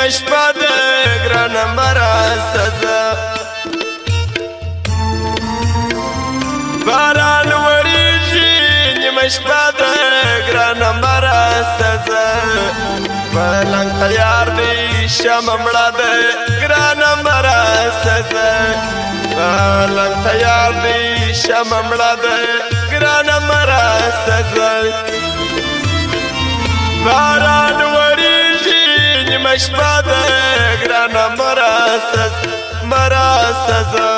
نیمه شپه ده ګرانه مه راسزه باران وریږي نیمه شپه ده ګرانه مه راسزه پلنګ تیار دی شمه مړه ده ګرانه مه راسزه پلنګ تیار دی شمه مړه ده ګرانه مه راسزه باران وریږي نیمه شپه ده ګرانه مه راسزه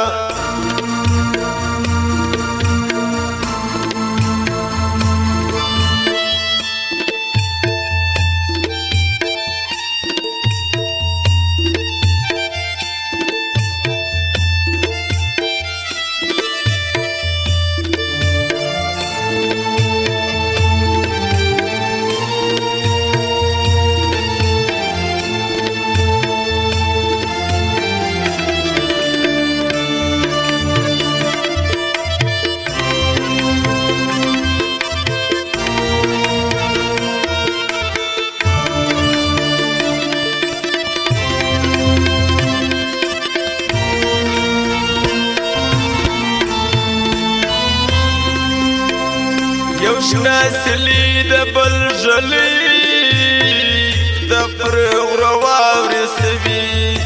یو شنه سلی د بل ژلی د پر غره واورې سوي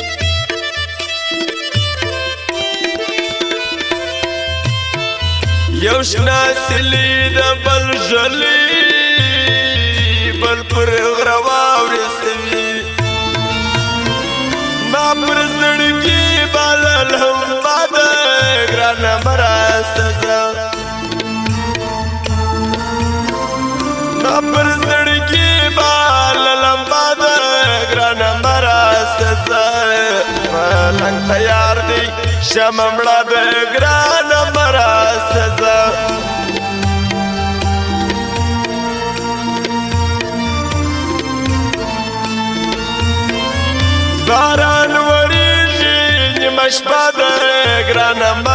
یو شنه سلی د بل ژلی بل پر غره واورې سوي ما پر زړګي بالل هم باده ګرانه مه راسزه پر زړګي باللم باده ګرانه مه راسزه پلنګ تیار دی شمه مړه ده ګرانه مه راسزه باران وریږي نیمه شپه ده ګرانه مه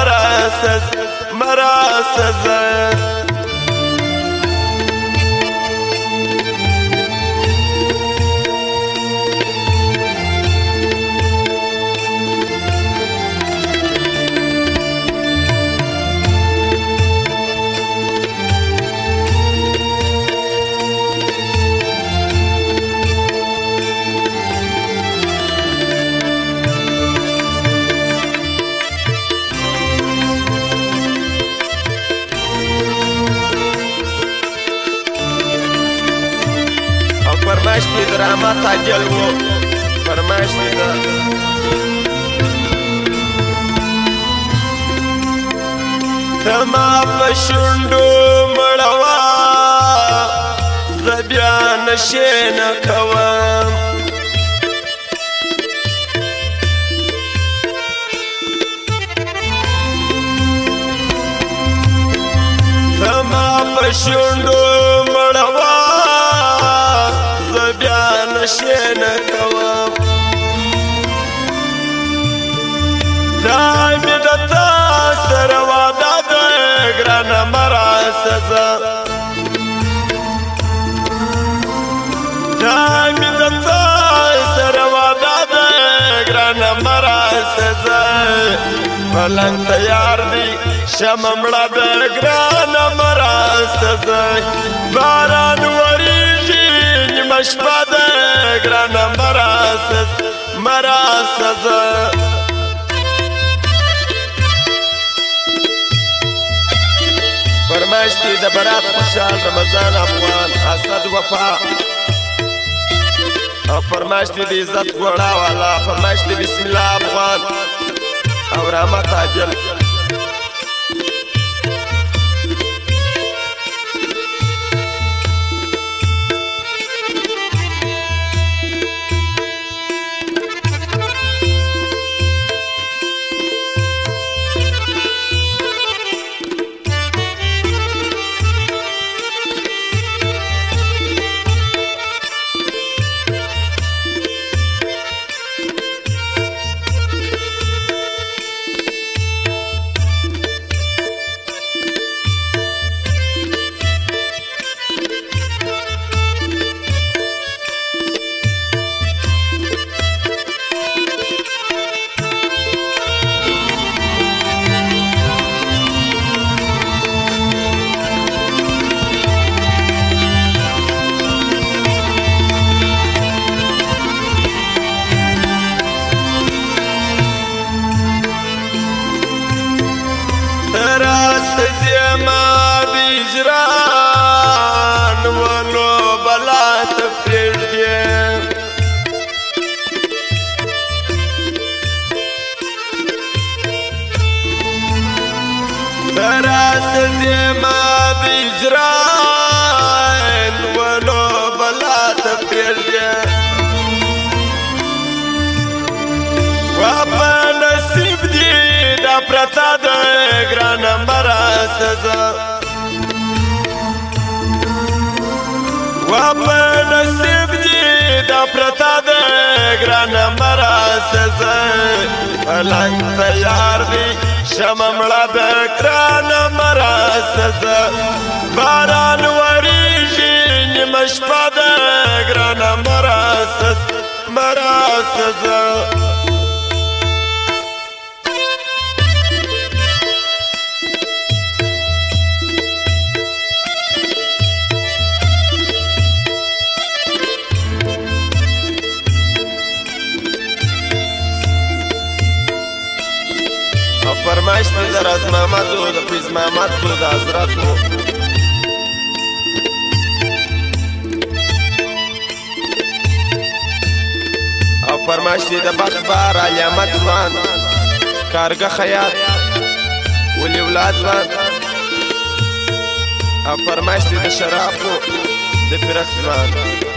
راسزه فرمایش دی در احمد تعجل و فرمایش دی در تما پشندو مړوا زبیا نشه نکوم تما پشندو مړوا نشه نکوم دا می د تا سره واده ده ګرانه مه راسزه دا می د تا سره واده ده ګرانه مه راسزه پلنګ تیار دی شمه مړه ده ګرانه مه راسزه باران وریږي نیمه شپه ده ګرانه مه راسزه فرمایش دی د برات خوشحال رمضان افغان اسد وفا او فرمایش دی د عزت ګوړه والا فرمایش دی بسم الله افغان او رحمت عاجل گران ولو بلا تپریږدي په نصیب دي دا پرته د ګرانه مره سزا په نصیب دي دا پرته د ګرانه مره سزا پلنګ تیار دي شمه مړه د ګرانه مره سزا باران وریږي نیمه شپه د ګرانه مره سزا فرمایش دی در از محمد و د فیض محمد و د حضرت او فرمایش دی د بخت بار علی احمد ځوان کارګه خیاط ولی اولاد ځوان او فرمایش دی د شرابو د فرق ځوان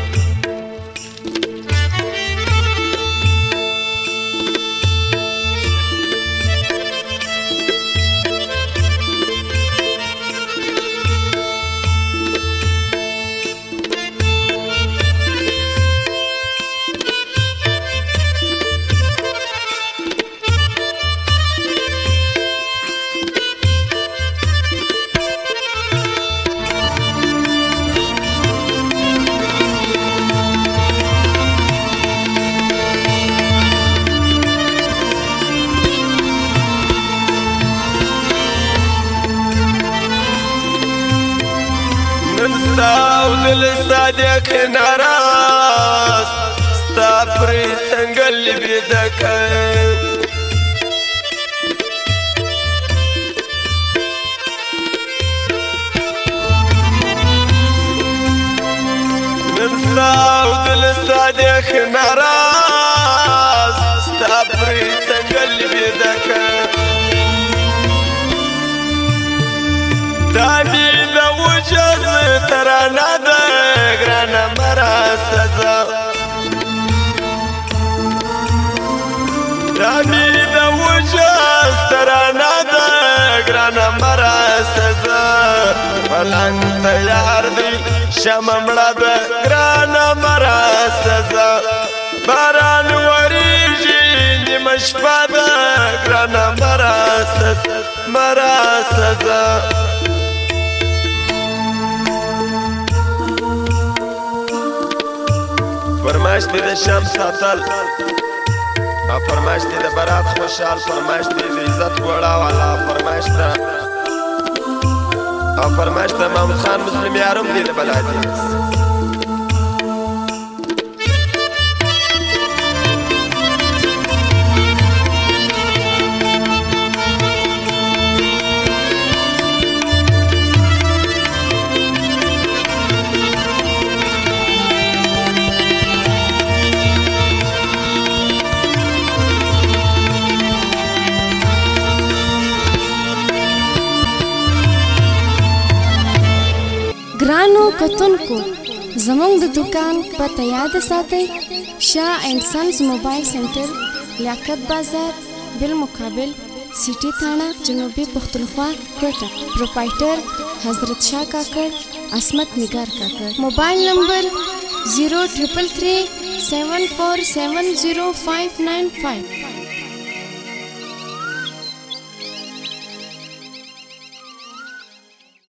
او دل صادق ناراض ستا پرې څنګه لبېده که نن ستا او دل صادق ناراض ستا پرې څنګه لبېده که دا مې د وجز ترانه د ګرانه مره سزا دا مې د وجز ترانه د ګرانه مره سزا پلنګ تیار دی شمه مړه د ګرانه مره سزا باران وریږي نیمه شپه د ګرانه مره سزا فرمایش دی د شم ساتل او فرمایش دی د برات خوشحال فرمایش دی د عزت وړه والا فرمایش ده او فرمایش د محمود خان مسلم یارم دی د بلادي ګرانو کتونکو زموږ د دکان پته یاد ساتئ شاه اینڈ سنز موبایل سنټر لیاقت بازار بالمقابل سیټي تھانه جنوبي پښتونخوا کوټه پروپرایټر حضرت شاه کاکړ عصمت نگار کاکړ موبایل نمبر 03337470595